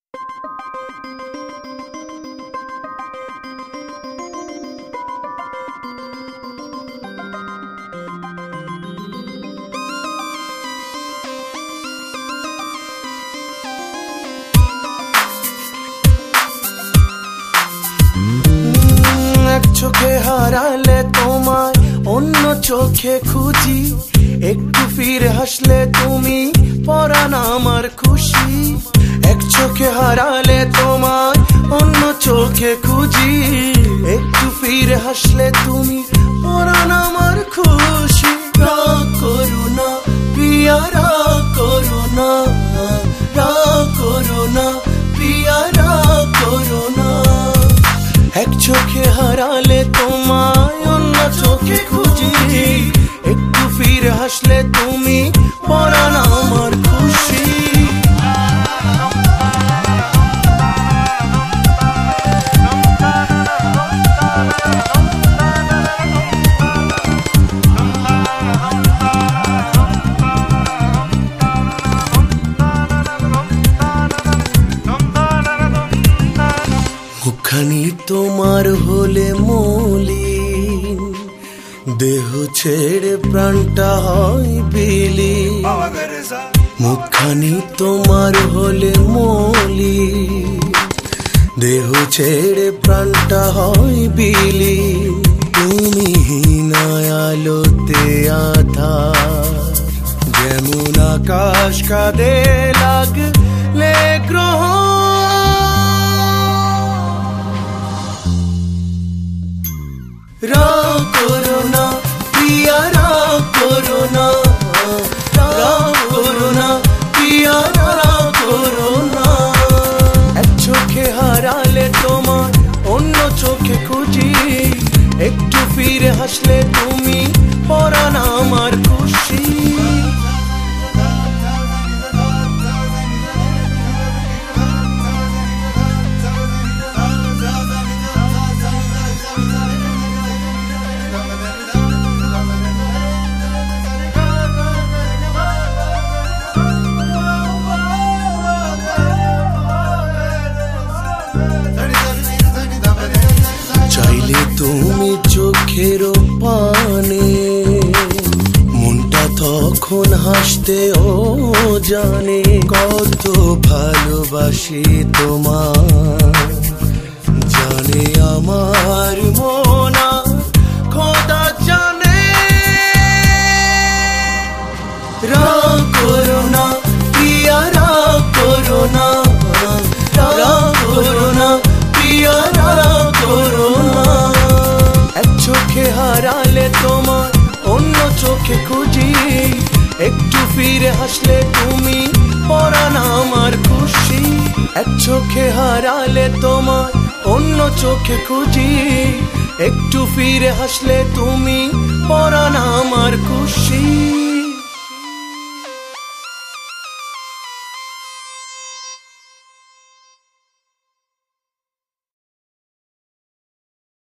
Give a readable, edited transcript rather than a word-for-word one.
এক চোখে হারালে তোমায় অন্য চোখে খুঁজি, একটু ফিরে হাসলে তুমি পরাণ আমার খুশি। এক চোখে হারালে তোমায় অন্য চোখে খুঁজি, একটু ফিরে হাসলে তুমি পরাণ আমার খুশি। রাগ করো না প্রিয়া, রাগ করো না, রাগ করো না প্রিয়া, রাগ করো না। এক চোখে হারালে তোমায় অন্য চোখে খুঁজি, একটু ফিরে হাসলে তুমি পরাণ আমার খুশি। মুখখানি তোমার হলে মলিন, দেহ ছেড়ে প্রাণটা হয় বিলীন। মুখখানি তোমার হলে মলিন, দেহ ছেড়ে প্রাণটা হয় বিলীন। তুমি হীনায় আলোতে আধার, যেমন আকাশ কাঁদে লাগলে গ্রহ। রাগ করো না প্রিয়া, রাগ করো না, রাগ করো না প্রিয়া, রাগ করো না। এক চোখে হারালে তোমার অন্য চোখে খুঁজি, একটু ফিরে হাসলে তুমি পরাণ আমার খুশি। চাইলে তুমি চোখের পানে, মনটা তখন হাসতে ও জানে কত ভালোবাসি তোমার। জানে আমার মন খোদা জানে। রাগ করো না প্রিয়া, রাগ করো না, রাগ করো না প্রিয়া, রাগ করো না। এক চোখে হারালে তোমার অন্য চোখে খুঁজি, একটু ফিরে হাসলে তুমি পরাণ আমার খুশি। এক চোখে হারালে তোমার অন্য চোখে খুঁজি, একটু ফিরে হাসলে তুমি পরাণ আমার খুশি।